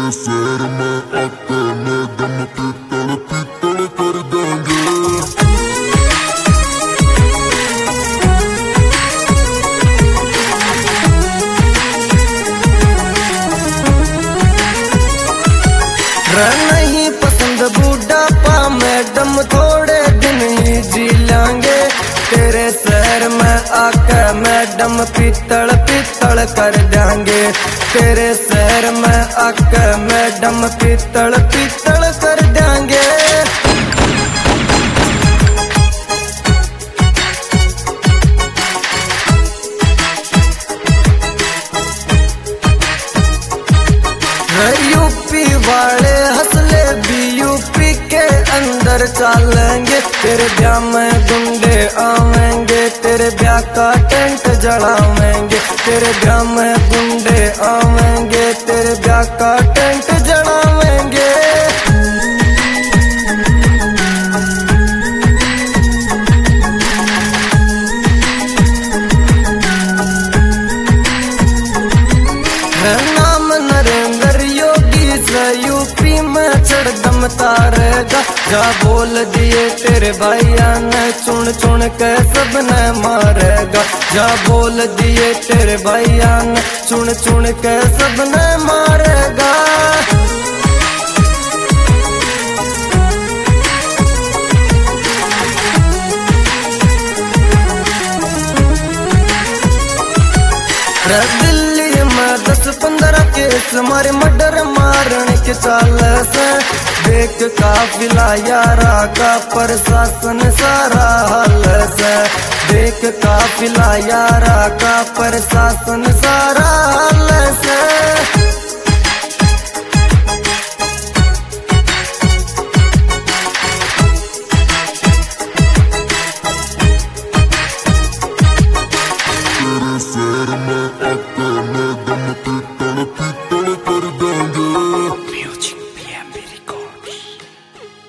शहर में आके मैडम पीतल पीतल कर देंगे। नहीं पसंद बूढ़ापा मैडम थोड़े दिन ही जी लेंगे। तेरे शहर में आके मैडम पीतल पीतल कर देंगे। तेरे शहर में आके मैडम पीतल पीतल कर देंगे। यूपी वाले हंसले भी यूपी के अंदर चलेंगे। तेरे ब्याह में गुंडे आवेंगे, तेरे ब्याह का टेंट जलावेंगे। तेरे ब्याह में गुंडे आवेंगे, तेरे ब्याह का टेंट जलावेंगे। नाम नरेंद्र योगी से यूपी में चढ़ दम तारेगा। जा बोल दिए तेरे भैया ने चुन चुन के सबने मारेगा। जा बोल दिए तेरे भैया ने चुन चुन के सबने मारेगा। दिल्ली में 10-15 केस मारे मर्डर मारने के चाल से। देख काफिला यारा का प्रशासन सारा हाल से। देख काफिला यारा का प्रशासन सारा हाल से।